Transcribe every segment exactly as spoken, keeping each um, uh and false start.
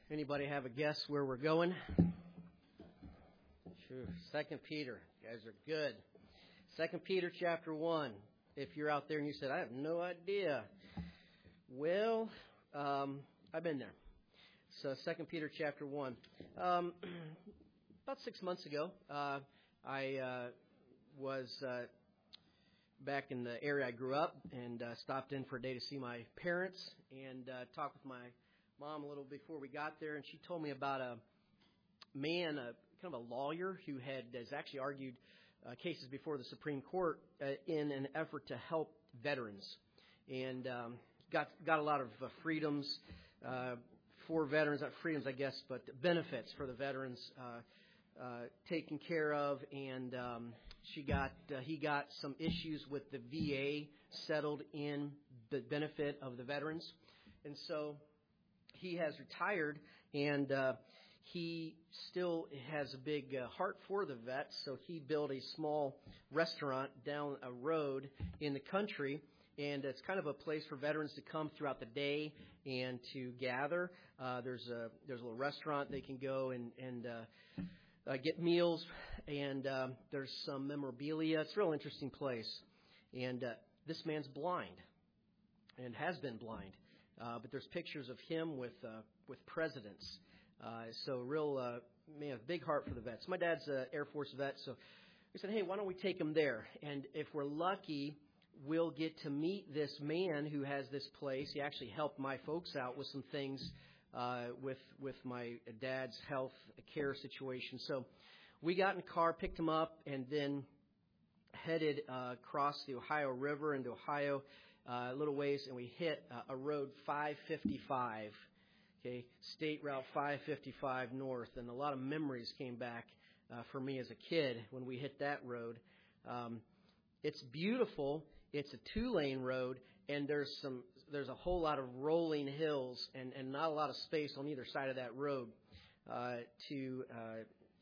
Anybody have a guess where we're going? Sure. Second Peter. You guys are good. Second Peter chapter one. If you're out there and you said, I have no idea. Well, um, I've been there. So Second Peter chapter one. Um, about six months ago, uh, I uh, was uh, back in the area I grew up and uh, stopped in for a day to see my parents and uh, talk with my mom a little before we got there, and she told me about a man, a kind of a lawyer who had has actually argued uh, cases before the Supreme Court uh, in an effort to help veterans, and um, got got a lot of uh, freedoms uh, for veterans, not freedoms, I guess, but benefits for the veterans uh, uh, taken care of, and um, she got uh, he got some issues with the V A settled in the benefit of the veterans, and so he has retired, and uh, he still has a big uh, heart for the vets, so he built a small restaurant down a road in the country, and it's kind of a place for veterans to come throughout the day and to gather. Uh, there's a there's a little restaurant they can go and, and uh, uh, get meals, and um, there's some memorabilia. It's a real interesting place, and uh, this man's blind and has been blind. Uh, but there's pictures of him with uh, with presidents. Uh, so real, uh, man, a big heart for the vets. My dad's an Air Force vet, so we said, hey, why don't we take him there? And if we're lucky, we'll get to meet this man who has this place. He actually helped my folks out with some things uh, with with my dad's health care situation. So we got in the car, picked him up, and then headed uh, across the Ohio River into Ohio. Uh, a little ways, and we hit uh, a road five fifty-five, okay, State Route five fifty-five north, and a lot of memories came back uh, for me as a kid when we hit that road. Um, it's beautiful. It's a two-lane road, and there's some there's a whole lot of rolling hills, and, and not a lot of space on either side of that road uh, to uh,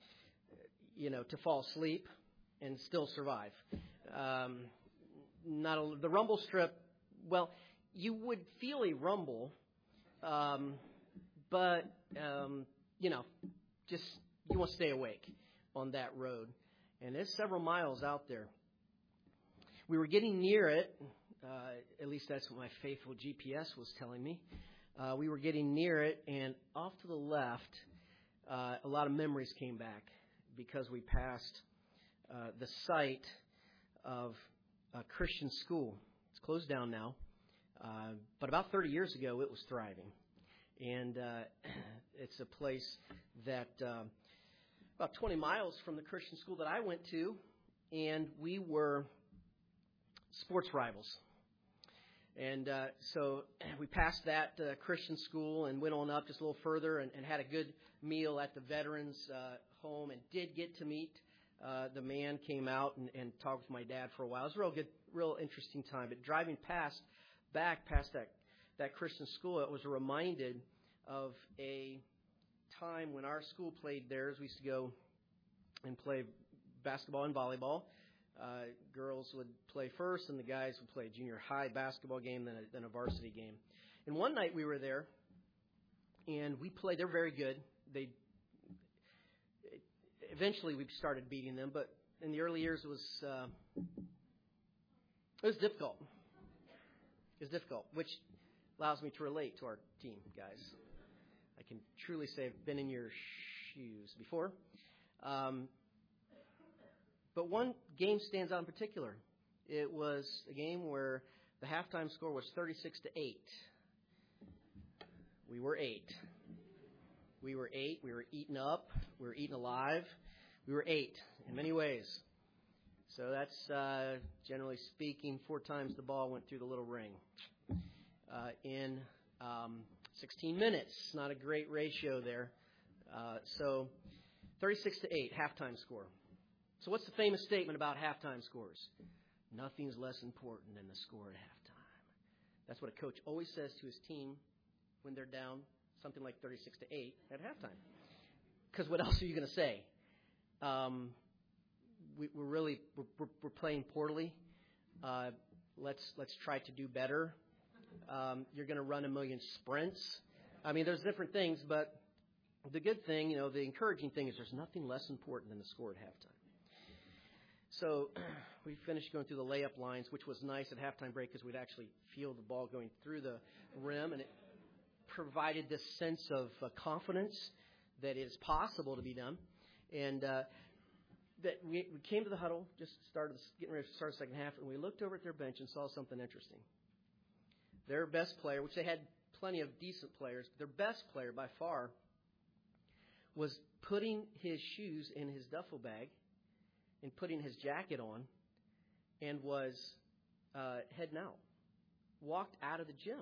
you know to fall asleep and still survive. Um, not a, the rumble strip. Well, you would feel a rumble, um, but, um, you know, just you want to stay awake on that road. And it's several miles out there. We were getting near it, uh, at least that's what my faithful G P S was telling me. Uh, we were getting near it, and off to the left, uh, a lot of memories came back because we passed uh, the site of a Christian school. It's closed down now, uh, but about thirty years ago, it was thriving. And uh, it's a place that uh, about twenty miles from the Christian school that I went to, and we were sports rivals. And uh, so we passed that uh, Christian school and went on up just a little further and, and had a good meal at the veterans' uh, home and did get to meet Uh, the man came out and, and talked with my dad for a while. It was a real good, real interesting time. But driving past, back past that, that Christian school, I was reminded of a time when our school played theirs. We used to go and play basketball and volleyball. Uh, girls would play first, and the guys would play a junior high basketball game, then a, then a varsity game. And one night we were there, and we played. They're very good. They Eventually, we started beating them, but in the early years, it was uh, it was difficult. It was difficult, which allows me to relate to our team, guys. I can truly say I've been in your shoes before. Um, but one game stands out in particular. It was a game where the halftime score was thirty-six to eight. We were eight. We were eight. We were eaten up. We were eaten alive. We were eight in many ways. So that's, uh, generally speaking, four times the ball went through the little ring uh, in um, sixteen minutes. Not a great ratio there. Uh, so thirty-six to eight, halftime score. So what's the famous statement about halftime scores? Nothing's less important than the score at halftime. That's what a coach always says to his team when they're down something like thirty-six to eight at halftime. Because what else are you going to say? Um, we, we're really we're, we're playing poorly. Uh, let's let's try to do better. Um, you're going to run a million sprints. I mean, there's different things, but the good thing, you know, the encouraging thing is there's nothing less important than the score at halftime. So we finished going through the layup lines, which was nice at halftime break because we'd actually feel the ball going through the rim, and it provided this sense of uh, confidence that it's possible to be done. And uh, that we, we came to the huddle, just started getting ready to start the second half, and we looked over at their bench and saw something interesting. Their best player, which they had plenty of decent players, but their best player by far was putting his shoes in his duffel bag and putting his jacket on and was uh, heading out, walked out of the gym.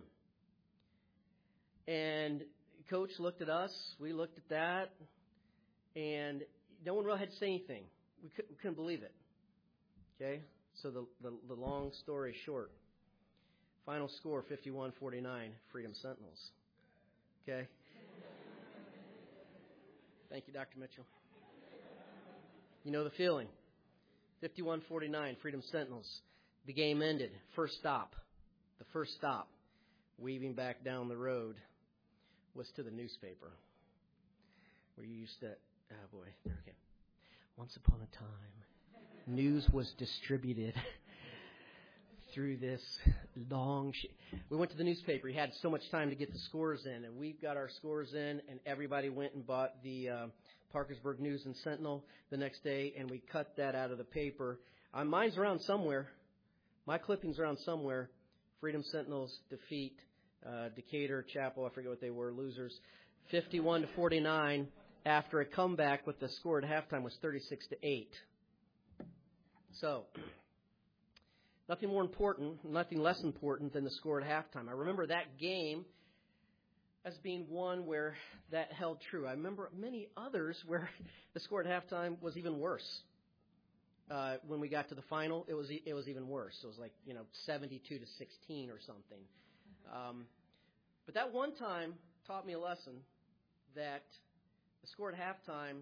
And Coach looked at us, we looked at that, and no one really had to say anything. We couldn't, we couldn't believe it. Okay? So the, the, the long story short, final score fifty-one forty-nine, Freedom Sentinels. Okay? Thank you, Doctor Mitchell. You know the feeling. fifty-one forty-nine, Freedom Sentinels. The game ended. First stop. The first stop, weaving back down the road, was to the newspaper. Where you used to, oh boy, there we go. Once upon a time, news was distributed through this long, sh- we went to the newspaper. He had so much time to get the scores in, and we got our scores in, and everybody went and bought the uh, Parkersburg News and Sentinel the next day, and we cut that out of the paper. Uh, mine's around somewhere. My clipping's around somewhere. Freedom Sentinels defeat uh, Decatur, Chapel, I forget what they were, losers, fifty-one to forty-nine after a comeback with the score at halftime was thirty-six to eight. So, nothing more important, nothing less important than the score at halftime. I remember that game as being one where that held true. I remember many others where the score at halftime was even worse. Uh, when we got to the final, it was it was even worse. It was like, you know, seventy-two to sixteen or something. Um, but that one time taught me a lesson that the score at halftime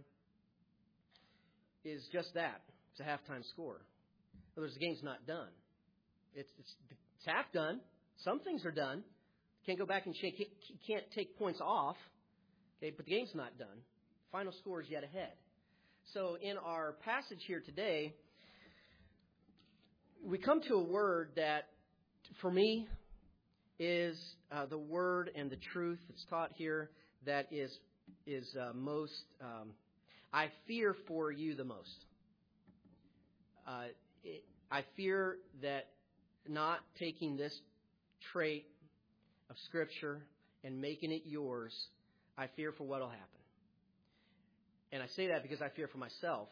is just that. It's a halftime score. In other words, the game's not done. It's, it's, it's half done. Some things are done. Can't go back and shake. You can't take points off. Okay, but the game's not done. Final score is yet ahead. So in our passage here today, we come to a word that, for me, is uh, the word and the truth that's taught here that is is uh, most, um, I fear for you the most. Uh, it, I fear that not taking this trait of Scripture and making it yours, I fear for what will happen. And I say that because I fear for myself.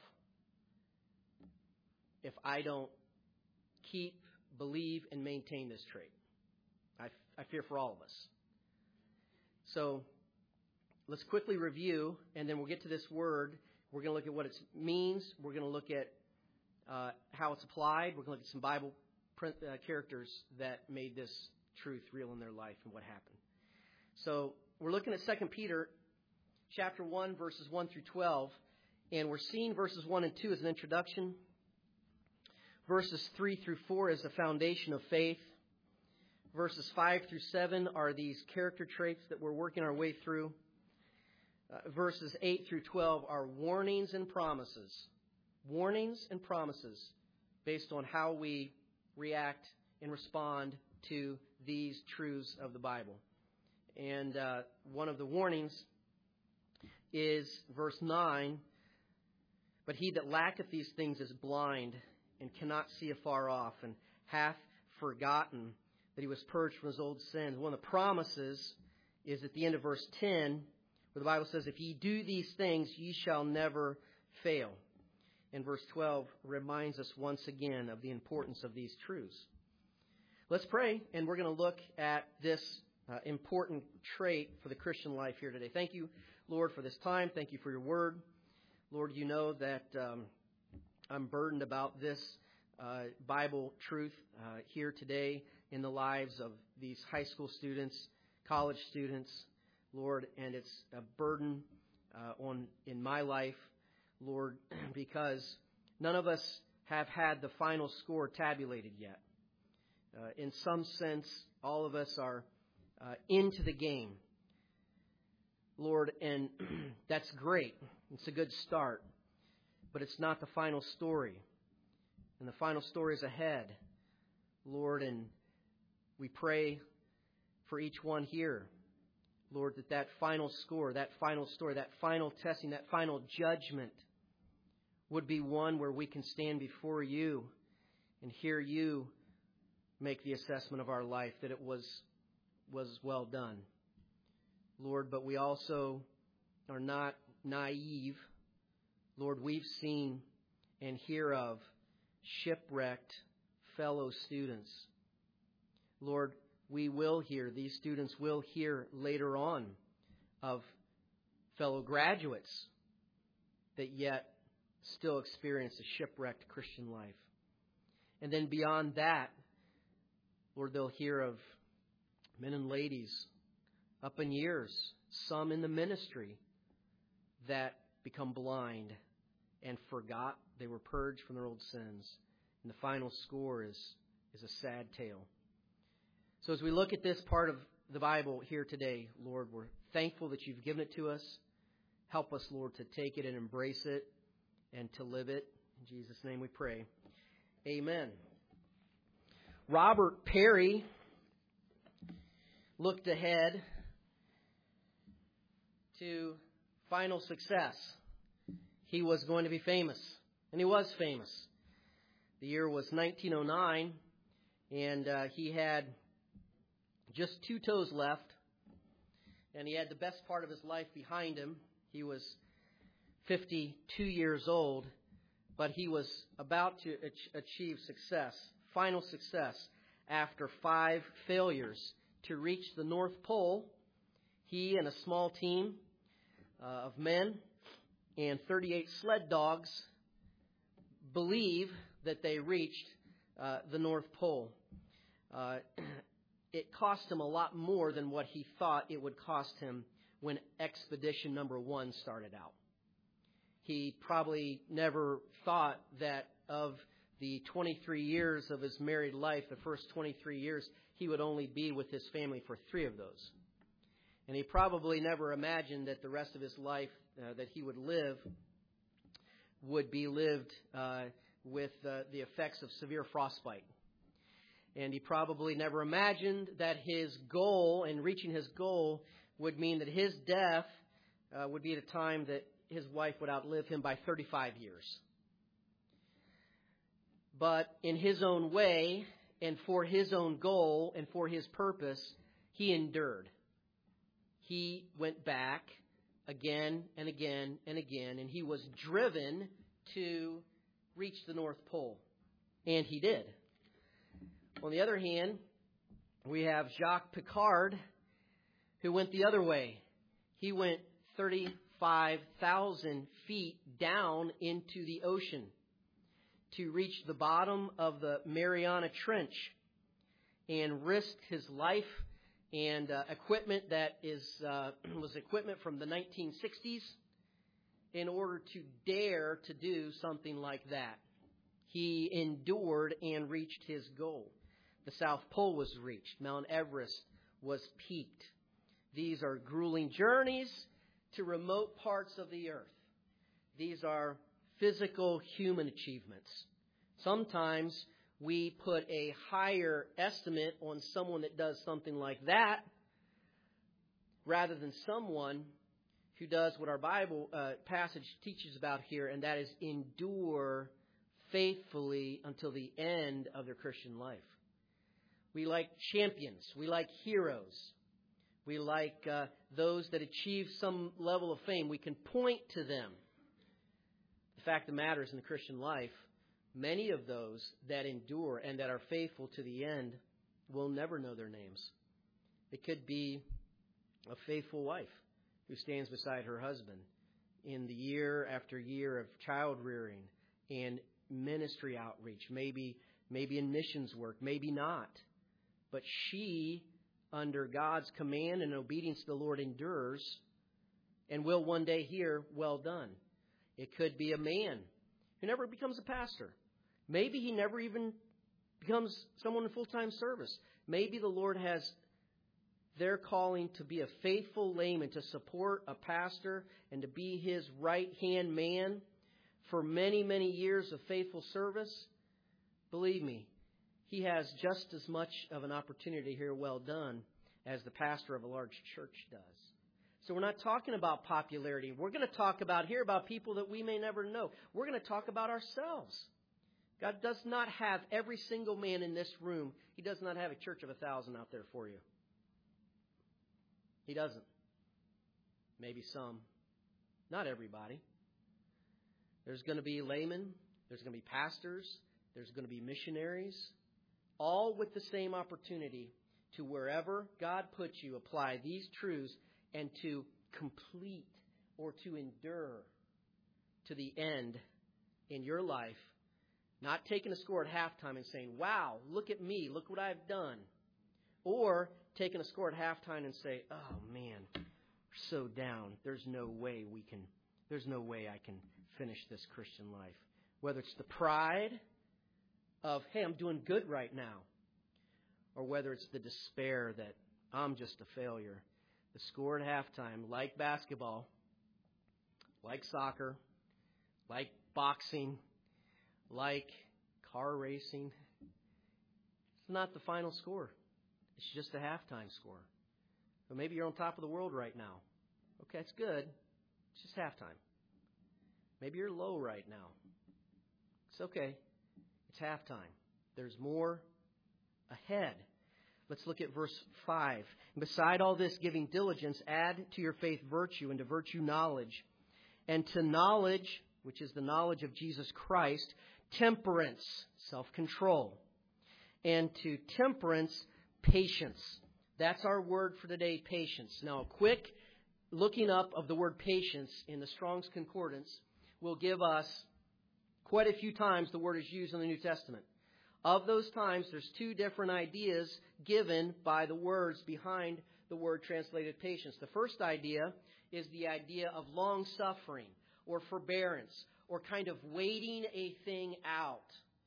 If I don't keep, believe, and maintain this trait, I, I fear for all of us. So let's quickly review, and then we'll get to this word. We're going to look at what it means. We're going to look at uh, how it's applied. We're going to look at some Bible print, uh, characters that made this truth real in their life and what happened. So we're looking at Second Peter chapter one, verses one through twelve, and we're seeing verses one and two as an introduction. Verses three through four is the foundation of faith. Verses five through seven are these character traits that we're working our way through. Uh, verses eight through twelve are warnings and promises. Warnings and promises based on how we react and respond to these truths of the Bible. And uh, one of the warnings is verse nine, but he that lacketh these things is blind and cannot see afar off, and hath forgotten that he was purged from his old sins. One of the promises is at the end of verse ten, where the Bible says, if ye do these things, ye shall never fail. And verse twelve reminds us once again of the importance of these truths. Let's pray, and we're going to look at this uh, important trait for the Christian life here today. Thank you, Lord, for this time. Thank you for your word. Lord, you know that um, I'm burdened about this uh, Bible truth uh, here today in the lives of these high school students, college students, Lord, and it's a burden uh, on in my life, Lord, because none of us have had the final score tabulated yet. Uh, in some sense, all of us are uh, into the game. Lord, and that's great. It's a good start. But it's not the final story. And the final story is ahead, Lord, and we pray for each one here, Lord, that that final score, that final story, that final testing, that final judgment would be one where we can stand before you and hear you make the assessment of our life, that it was was well done. Lord, but we also are not naive. Lord, we've seen and hear of shipwrecked fellow students. Lord, we will hear, these students will hear later on of fellow graduates that yet still experience a shipwrecked Christian life. And then beyond that, Lord, they'll hear of men and ladies up in years, some in the ministry, that become blind and forgot they were purged from their old sins. And the final score is, is a sad tale. So as we look at this part of the Bible here today, Lord, we're thankful that you've given it to us. Help us, Lord, to take it and embrace it and to live it. In Jesus' name we pray. Amen. Robert Perry looked ahead to final success. He was going to be famous, and he was famous. The year was nineteen oh nine, and uh, he had just two toes left, and he had the best part of his life behind him. He was fifty-two years old, but he was about to achieve success, final success, after five failures to reach the North Pole. He and a small team uh, of men and thirty-eight sled dogs believe that they reached uh, the North Pole. Uh, it cost him a lot more than what he thought it would cost him when expedition number one started out. He probably never thought that of the twenty-three years of his married life, the first twenty-three years, he would only be with his family for three of those. And he probably never imagined that the rest of his life uh, that he would live would be lived uh, with uh, the effects of severe frostbite. And he probably never imagined that his goal, and reaching his goal, would mean that his death uh, would be at a time that his wife would outlive him by thirty-five years. But in his own way, and for his own goal, and for his purpose, he endured. He went back again and again and again, and he was driven to reach the North Pole. And he did. On the other hand, we have Jacques Piccard, who went the other way. He went thirty-five thousand feet down into the ocean to reach the bottom of the Mariana Trench and risked his life and uh, equipment that is uh, was equipment from the nineteen sixties in order to dare to do something like that. He endured and reached his goal. The South Pole was reached. Mount Everest was peaked. These are grueling journeys to remote parts of the earth. These are physical human achievements. Sometimes we put a higher estimate on someone that does something like that rather than someone who does what our Bible uh, passage teaches about here, and that is endure faithfully until the end of their Christian life. We like champions. We like heroes. We like uh, those that achieve some level of fame. We can point to them. The fact of the matter is, in the Christian life, many of those that endure and that are faithful to the end will never know their names. It could be a faithful wife who stands beside her husband in the year after year of child rearing and ministry outreach, maybe maybe in missions work, maybe not. But she, under God's command and obedience to the Lord, endures and will one day hear, well done. It could be a man who never becomes a pastor. Maybe he never even becomes someone in full-time service. Maybe the Lord has They're calling to be a faithful layman, to support a pastor and to be his right-hand man for many, many years of faithful service. Believe me, he has just as much of an opportunity to hear well done as the pastor of a large church does. So we're not talking about popularity. We're going to talk about here about people that we may never know. We're going to talk about ourselves. God does not have every single man in this room. He does not have a church of a thousand out there for you. He doesn't. Maybe some. Not everybody. There's going to be laymen. There's going to be pastors. There's going to be missionaries. All with the same opportunity to wherever God puts you, apply these truths and to complete or to endure to the end in your life. Not taking a score at halftime and saying, wow, look at me, look what I've done. Or taking a score at halftime and say, oh man, we're so down. There's no way we can, there's no way I can finish this Christian life. Whether it's the pride of, hey, I'm doing good right now. Or whether it's the despair that I'm just a failure. The score at halftime, like basketball, like soccer, like boxing, like car racing, it's not the final score. It's just a halftime score. But maybe you're on top of the world right now. Okay, it's good. It's just halftime. Maybe you're low right now. It's okay. It's halftime. There's more ahead. Let's look at verse five. Beside all this, giving diligence, add to your faith virtue, and to virtue knowledge, and to knowledge, which is the knowledge of Jesus Christ, temperance, self-control, and to temperance, patience. That's our word for today, patience. Now, a quick looking up of the word patience in the Strong's Concordance will give us quite a few times the word is used in the New Testament. Of those times, there's two different ideas given by the words behind the word translated patience. The first idea is the idea of long-suffering or forbearance or kind of waiting a thing out.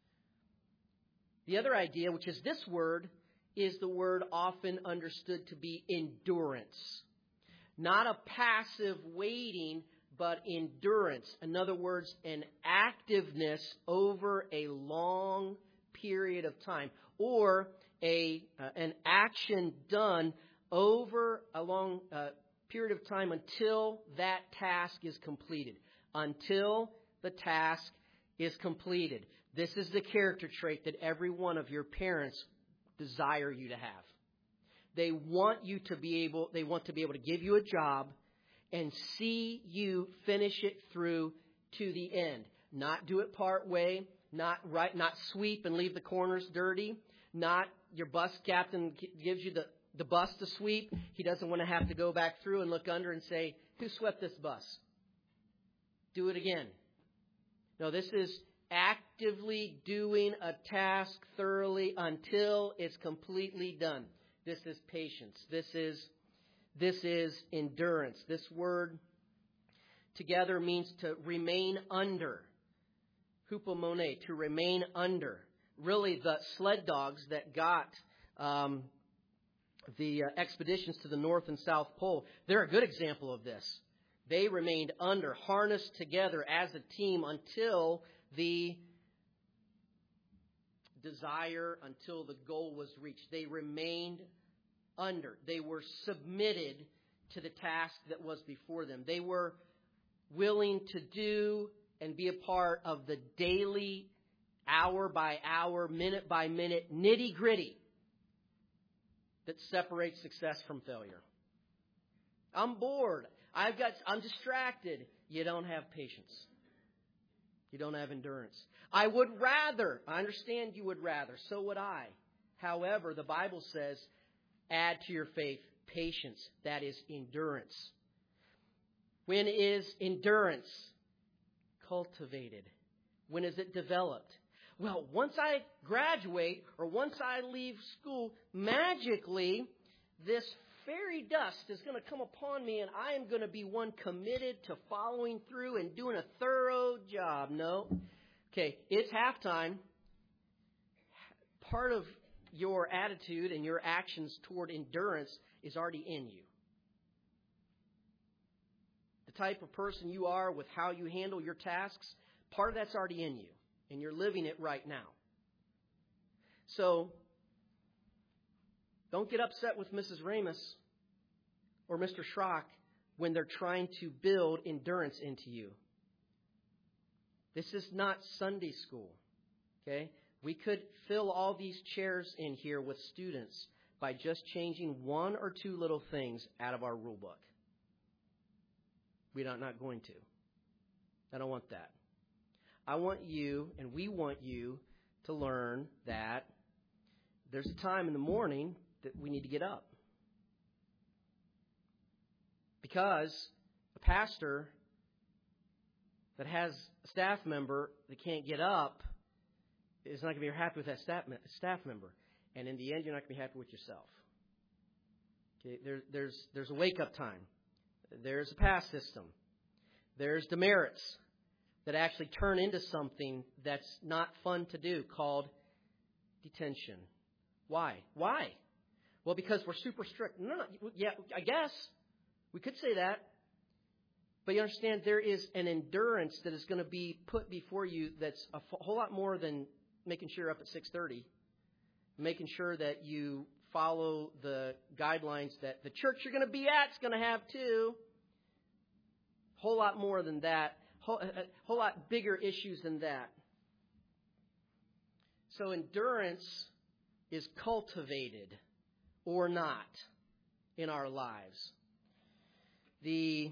The other idea, which is this word, is the word often understood to be endurance. Not a passive waiting, but endurance. In other words, an activeness over a long period of time, or a uh, an action done over a long uh, period of time until that task is completed. Until the task is completed. This is the character trait that every one of your parents desire you to have. They want you to be able, they want to be able to give you a job and see you finish it through to the end. Not do it part way, not right, not sweep and leave the corners dirty, not your bus captain gives you the, the bus to sweep. He doesn't want to have to go back through and look under and say, who swept this bus? Do it again. No, this is actively doing a task thoroughly until it's completely done. This is patience. This is this is endurance. This word together means to remain under. Hupomone, to remain under. Really, the sled dogs that got um, the uh, expeditions to the North and South Pole, they're a good example of this. They remained under, harnessed together as a team until the desire, until the goal was reached. They remained under. They were submitted to the task that was before them. They were willing to do and be a part of the daily, hour by hour, minute by minute, nitty gritty that separates success from failure. I'm bored. I've got, I'm distracted. You don't have patience. You don't have endurance. I would rather, I understand you would rather, so would I. However, the Bible says, add to your faith patience. That is endurance. When is endurance cultivated? When is it developed? Well, once I graduate or once I leave school, magically, this fairy dust is going to come upon me and I am going to be one committed to following through and doing a thorough job. No. Okay, it's halftime. Part of your attitude and your actions toward endurance is already in you. The type of person you are with how you handle your tasks, part of that's already in you. And you're living it right now. So, don't get upset with Missus Ramus or Mister Schrock when they're trying to build endurance into you. This is not Sunday school. Okay? We could fill all these chairs in here with students by just changing one or two little things out of our rule book. We're not going to. I don't want that. I want you, and we want you, to learn that there's a time in the morning that we need to get up. Because a pastor that has a staff member that can't get up is not going to be happy with that staff staff member. And in the end, you're not going to be happy with yourself. Okay, there, there's, there's a wake-up time. There's a pass system. There's demerits that actually turn into something that's not fun to do called detention. Why? Why? Well, because we're super strict. No, no, yeah, I guess we could say that. But you understand there is an endurance that is going to be put before you that's a whole lot more than making sure you're up at six thirty, making sure that you follow the guidelines that the church you're going to be at is going to have too. A whole lot more than that. Whole, a whole lot bigger issues than that. So endurance is cultivated or not in our lives. The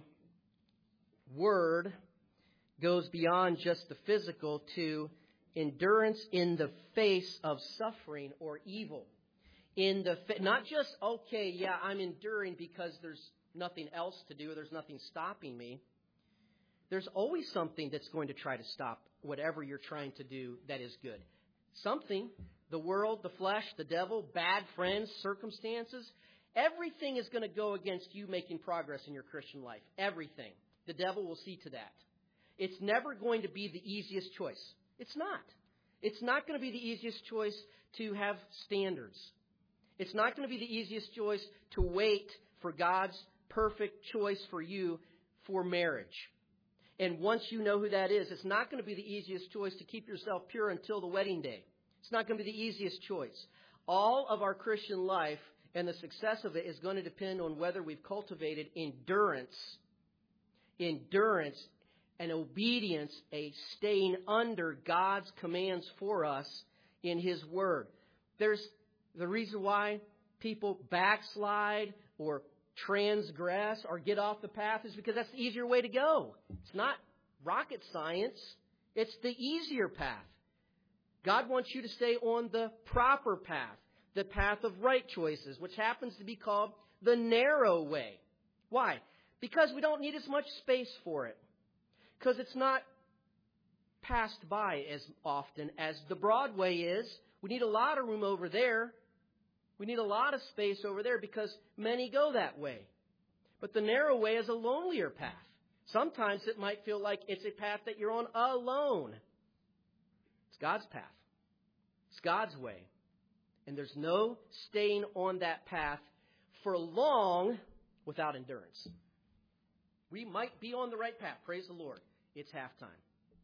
word goes beyond just the physical to endurance in the face of suffering or evil. In the fa- not just, okay, yeah, I'm enduring because there's nothing else to do, or there's nothing stopping me. There's always something that's going to try to stop whatever you're trying to do that is good. Something, the world, the flesh, the devil, bad friends, circumstances, everything is going to go against you making progress in your Christian life. Everything. The devil will see to that. It's never going to be the easiest choice. It's not. It's not going to be the easiest choice to have standards. It's not going to be the easiest choice to wait for God's perfect choice for you for marriage. And once you know who that is, it's not going to be the easiest choice to keep yourself pure until the wedding day. It's not going to be the easiest choice. All of our Christian life and the success of it is going to depend on whether we've cultivated endurance, endurance and obedience, a staying under God's commands for us in His Word. There's the reason why people backslide or transgress or get off the path is because that's the easier way to go. It's not rocket science. It's the easier path. God wants you to stay on the proper path, the path of right choices, which happens to be called the narrow way. Why? Because we don't need as much space for it. Because it's not passed by as often as the broad way is. We need a lot of room over there. We need a lot of space over there because many go that way. But the narrow way is a lonelier path. Sometimes it might feel like it's a path that you're on alone. It's God's path. It's God's way. And there's no staying on that path for long without endurance. We might be on the right path. Praise the Lord. It's halftime.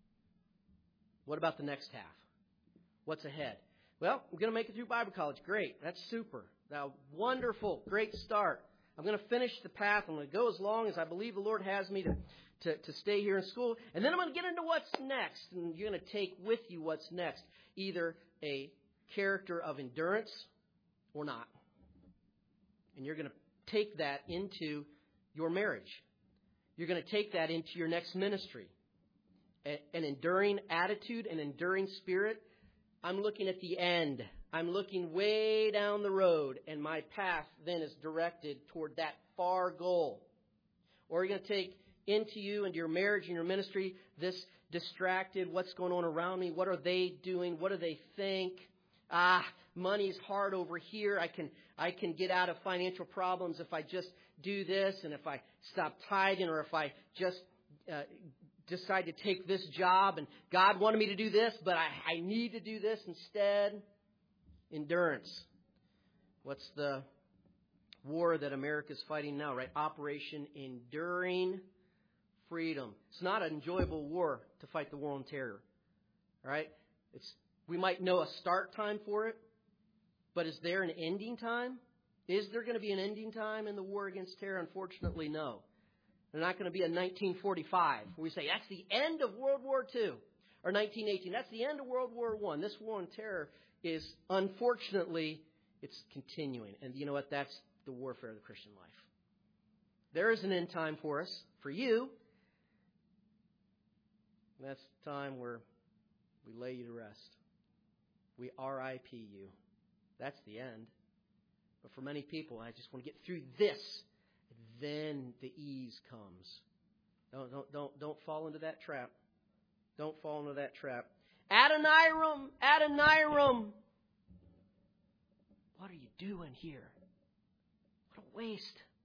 What about the next half? What's ahead? Well, I'm going to make it through Bible college. Great. That's super. Now, wonderful. Great start. I'm going to finish the path. I'm going to go as long as I believe the Lord has me to, to, to stay here in school. And then I'm going to get into what's next. And you're going to take with you what's next. Either a character of endurance or not. And you're going to take that into your marriage. You're going to take that into your next ministry. A, an enduring attitude, an enduring spirit. I'm looking at the end. I'm looking way down the road, and my path then is directed toward that far goal. Or you're going to take into you, into your marriage and your ministry, this distracted, what's going on around me? What are they doing? What do they think? Ah, money's hard over here. I can I can get out of financial problems if I just do this, and if I stop tithing, or if I just uh, decide to take this job, and God wanted me to do this, but I, I need to do this instead. Endurance. What's the war that America's fighting now, right? Operation Enduring Freedom. It's not an enjoyable war to fight the war on terror. All right? It's, we might know a start time for it, but is there an ending time? Is there going to be an ending time in the war against terror? Unfortunately, no. There's not going to be a nineteen forty-five where we say that's the end of World War Two, or nineteen eighteen. That's the end of World War One. This war on terror is, unfortunately, it's continuing. And you know what? That's the warfare of the Christian life. There is an end time for us, for you. And that's the time where we lay you to rest. We R I P you. That's the end. But for many people, I just want to get through this. Then the ease comes. Don't, don't, don't, don't fall into that trap. Don't fall into that trap. Adoniram, Adoniram. What are you doing here? What a waste.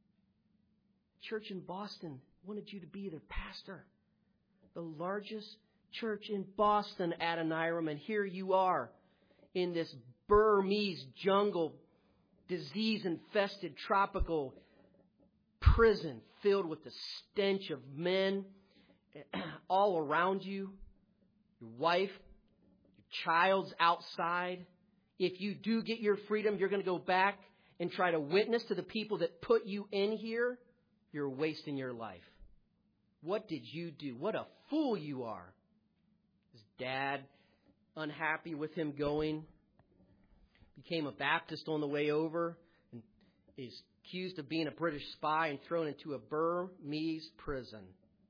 Church in Boston wanted you to be their pastor. The largest church in Boston, Adoniram, and here you are in this Burmese jungle, disease-infested tropical prison filled with the stench of men all around you. Your wife, your child's outside. If you do get your freedom, you're going to go back and try to witness to the people that put you in here. You're wasting your life. What did you do? What a fool you are. His dad, unhappy with him going, became a Baptist on the way over and is accused of being a British spy and thrown into a Burmese prison.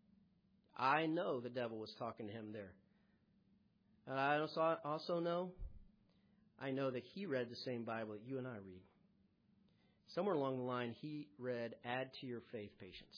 I know the devil was talking to him there. And I also, also know, I know that he read the same Bible that you and I read. Somewhere along the line, he read, add to your faith patience.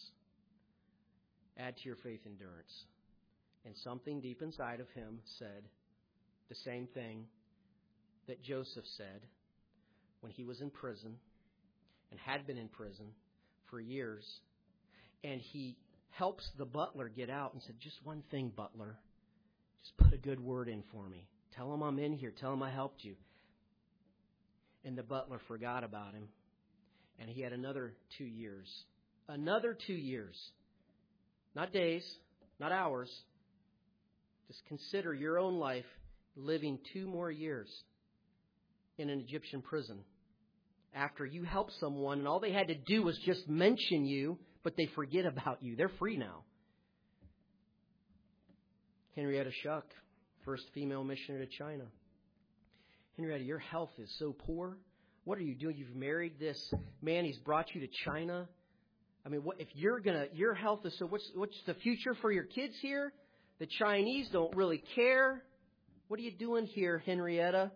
Add to your faith endurance. And something deep inside of him said the same thing that Joseph said when he was in prison and had been in prison for years. And he helps the butler get out and said, just one thing, butler. Just put a good word in for me. Tell him I'm in here. Tell him I helped you. And the butler forgot about him. And he had another two years. Another two years. Not days, not hours. Just consider your own life living two more years in an Egyptian prison after you helped someone and all they had to do was just mention you, but they forget about you. They're free now. Henrietta Schuck, first female missionary to China. Henrietta, your health is so poor. What are you doing? You've married this man. He's brought you to China. I mean, what if you're gonna? Your health is so. What's what's the future for your kids here? The Chinese don't really care. What are you doing here, Henrietta?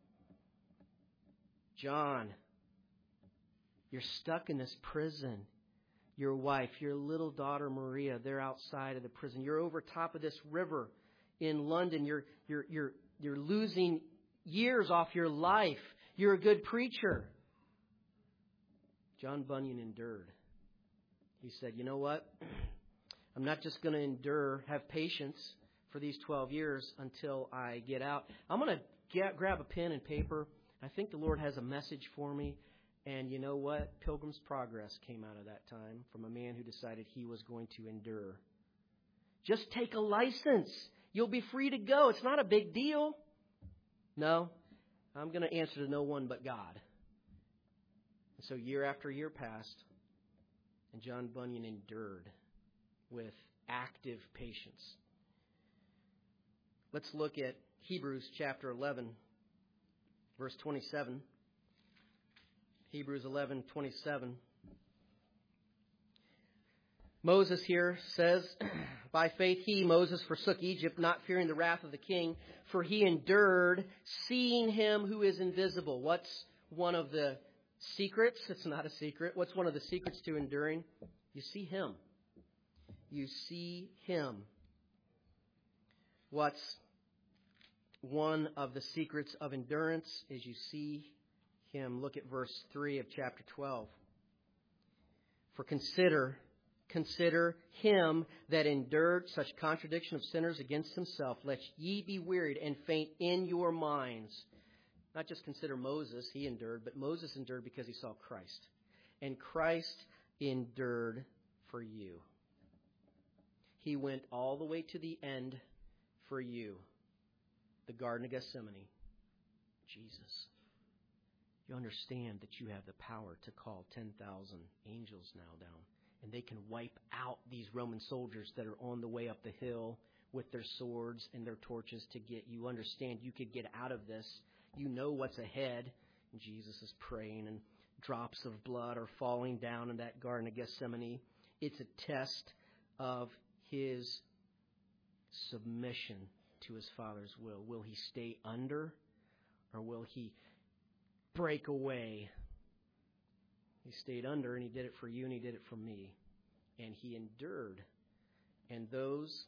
John, you're stuck in this prison. Your wife, your little daughter Maria, they're outside of the prison. You're over top of this river in London. You're you're you're you're losing years off your life. You're a good preacher. John Bunyan endured. He said, you know what? I'm not just going to endure, have patience for these twelve years until I get out. I'm going to get, grab a pen and paper. I think the Lord has a message for me. And you know what? Pilgrim's Progress came out of that time from a man who decided he was going to endure. Just take a license. You'll be free to go. It's not a big deal. No, I'm going to answer to no one but God. And so year after year passed, and John Bunyan endured with active patience. Let's look at Hebrews chapter eleven, verse twenty-seven. Hebrews eleven twenty-seven. Moses here says, by faith he, Moses, forsook Egypt, not fearing the wrath of the king, for he endured, seeing him who is invisible. What's one of the secrets? It's not a secret. What's one of the secrets to enduring? You see him. You see him. What's one of the secrets of endurance is you see him. Look at verse three of chapter twelve. For consider, consider him that endured such contradiction of sinners against himself, lest ye be wearied and faint in your minds. Not just consider Moses, he endured, but Moses endured because he saw Christ. And Christ endured for you. He went all the way to the end for you. The Garden of Gethsemane. Jesus. You understand that you have the power to call ten thousand angels now down. And they can wipe out these Roman soldiers that are on the way up the hill with their swords and their torches to get you. Understand you could get out of this. You know what's ahead. And Jesus is praying, and drops of blood are falling down in that Garden of Gethsemane. It's a test of his submission to his Father's will. Will he stay under, or will he break away? He stayed under, and he did it for you, and he did it for me. And he endured. And those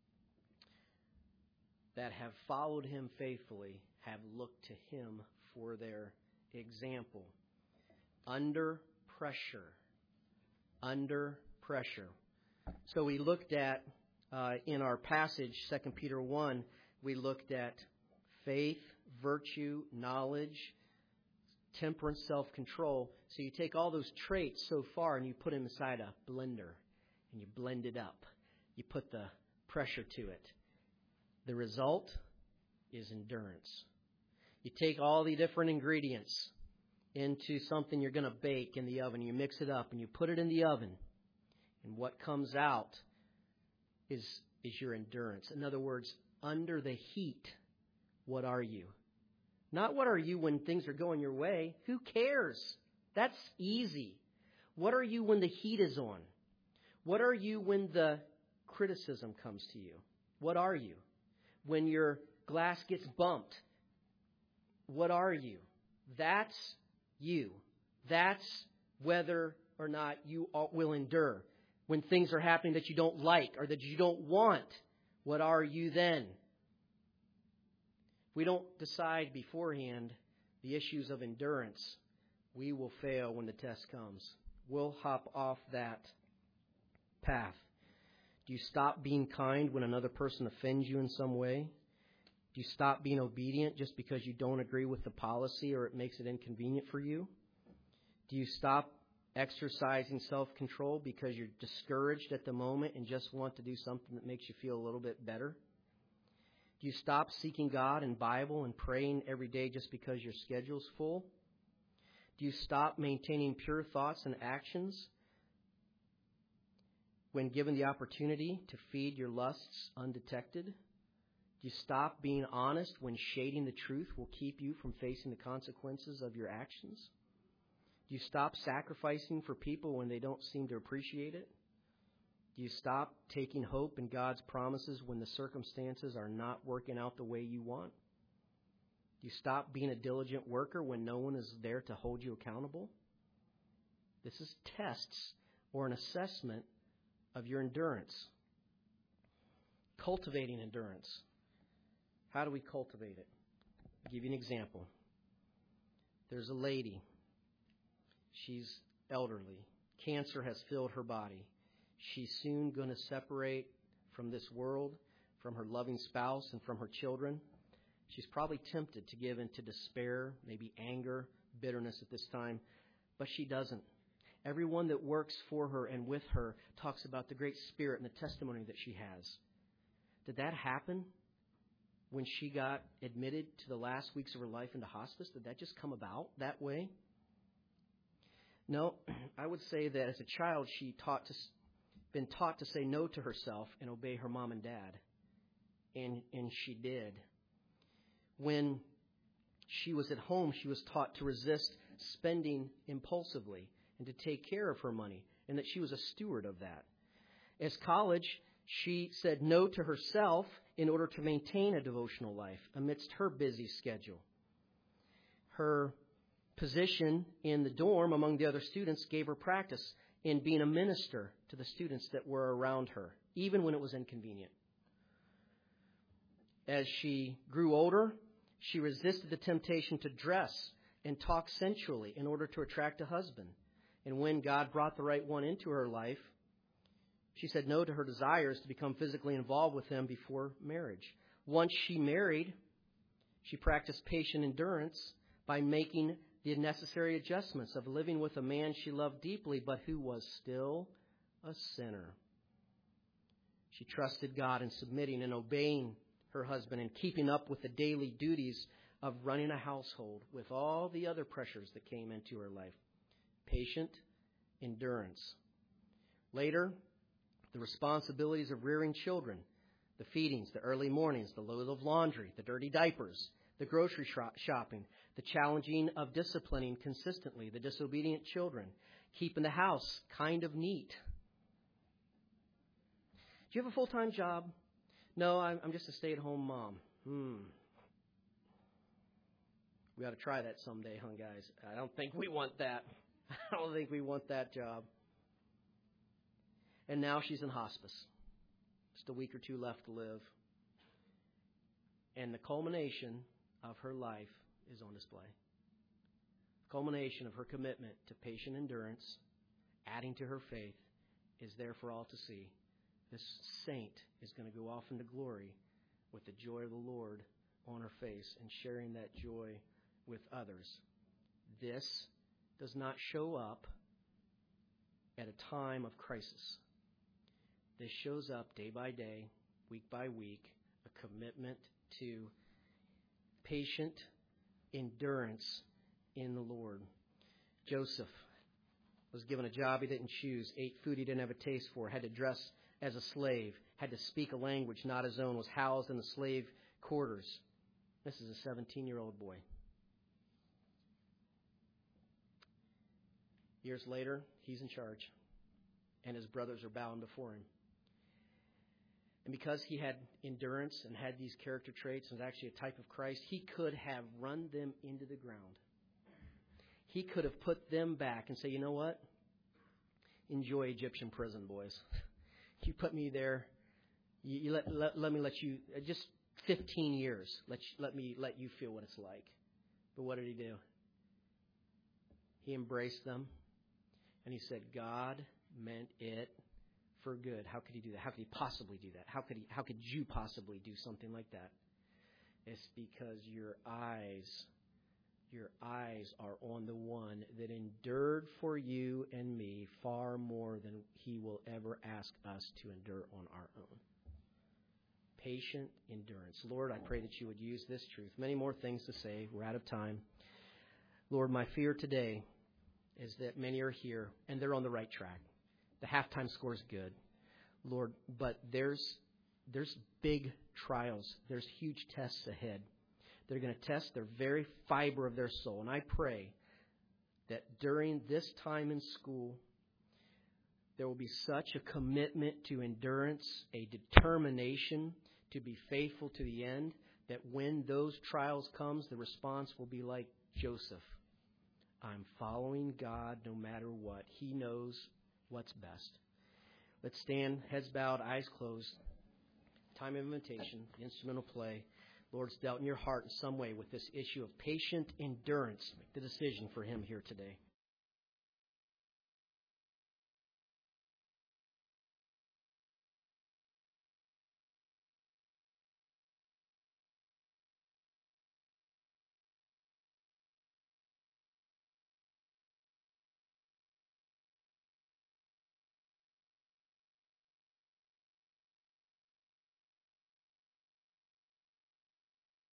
that have followed him faithfully have looked to him for their example. Under pressure. Under pressure. So we looked at, uh, in our passage, Second Peter one, we looked at faith, virtue, knowledge, temperance, self-control. So you take all those traits so far and you put them inside a blender and you blend it up. You put the pressure to it. The result is endurance. You take all the different ingredients into something you're going to bake in the oven. You mix it up and you put it in the oven. And what comes out is, is your endurance. In other words, under the heat, what are you? Not what are you when things are going your way. Who cares? That's easy. What are you when the heat is on? What are you when the criticism comes to you? What are you? When your glass gets bumped, what are you? That's you. That's whether or not you will endure. When things are happening that you don't like or that you don't want, what are you then? If we don't decide beforehand the issues of endurance, we will fail when the test comes. We'll hop off that path. Do you stop being kind when another person offends you in some way? Do you stop being obedient just because you don't agree with the policy or it makes it inconvenient for you? Do you stop exercising self-control because you're discouraged at the moment and just want to do something that makes you feel a little bit better? Do you stop seeking God and Bible and praying every day just because your schedule's full? Do you stop maintaining pure thoughts and actions when given the opportunity to feed your lusts undetected? Do you stop being honest when shading the truth will keep you from facing the consequences of your actions? Do you stop sacrificing for people when they don't seem to appreciate it? Do you stop taking hope in God's promises when the circumstances are not working out the way you want? Do you stop being a diligent worker when no one is there to hold you accountable? This is tests or an assessment of your endurance. Cultivating endurance. How do we cultivate it? I'll give you an example. There's a lady. She's elderly. Cancer has filled her body. She's soon going to separate from this world, from her loving spouse, and from her children. She's probably tempted to give into despair, maybe anger, bitterness at this time, but she doesn't. Everyone that works for her and with her talks about the great spirit and the testimony that she has. Did that happen when she got admitted to the last weeks of her life into hospice? Did that just come about that way? No, I would say that as a child, she taught to, been taught to say no to herself and obey her mom and dad. And, and she did. When she was at home, she was taught to resist spending impulsively and to take care of her money, and that she was a steward of that. As college, she said no to herself in order to maintain a devotional life amidst her busy schedule. Her position in the dorm among the other students gave her practice in being a minister to the students that were around her, even when it was inconvenient. As she grew older, she resisted the temptation to dress and talk sensually in order to attract a husband. And when God brought the right one into her life, she said no to her desires to become physically involved with him before marriage. Once she married, she practiced patient endurance by making the the necessary adjustments of living with a man she loved deeply, but who was still a sinner. She trusted God in submitting and obeying her husband and keeping up with the daily duties of running a household with all the other pressures that came into her life. Patient endurance. Later, the responsibilities of rearing children, the feedings, the early mornings, the load of laundry, the dirty diapers, the grocery shopping, the challenging of disciplining consistently the disobedient children, keeping the house kind of neat. Do you have a full-time job? No, I'm just a stay-at-home mom. Hmm. We ought to try that someday, huh, guys? I don't think we want that. I don't think we want that job. And now she's in hospice. Just a week or two left to live. And the culmination of her life is on display. The culmination of her commitment to patient endurance, adding to her faith, is there for all to see. This saint is going to go off into glory with the joy of the Lord on her face and sharing that joy with others. This does not show up at a time of crisis. This shows up day by day, week by week, a commitment to patient endurance in the Lord. Joseph was given a job he didn't choose, ate food he didn't have a taste for, had to dress as a slave, had to speak a language not his own, was housed in the slave quarters. This is a seventeen-year-old boy. Years later, he's in charge, and his brothers are bowing before him. And because he had endurance and had these character traits and was actually a type of Christ, he could have run them into the ground. He could have put them back and say, you know what? Enjoy Egyptian prison, boys. You put me there. You, you let, let let me let you uh, just fifteen years. Let you, let me let you feel what it's like. But what did he do? He embraced them, and he said, "God meant it for good." How could he do that? How could he possibly do that? How could he? How could you possibly do something like that? It's because your eyes, your eyes are on the one that endured for you and me far more than he will ever ask us to endure on our own. Patient endurance. Lord, I pray that you would use this truth. Many more things to say. We're out of time. Lord, my fear today is that many are here and they're on the right track. The halftime score is good, Lord, but there's there's big trials. There's huge tests ahead. They're going to test their very fiber of their soul. And I pray that during this time in school, there will be such a commitment to endurance, a determination to be faithful to the end, that when those trials comes, the response will be like Joseph. I'm following God no matter what. He knows what's best. Let's stand, heads bowed, eyes closed. Time of invitation, the instrumental play. Lord's dealt in your heart in some way with this issue of patient endurance. Make the decision for him here today.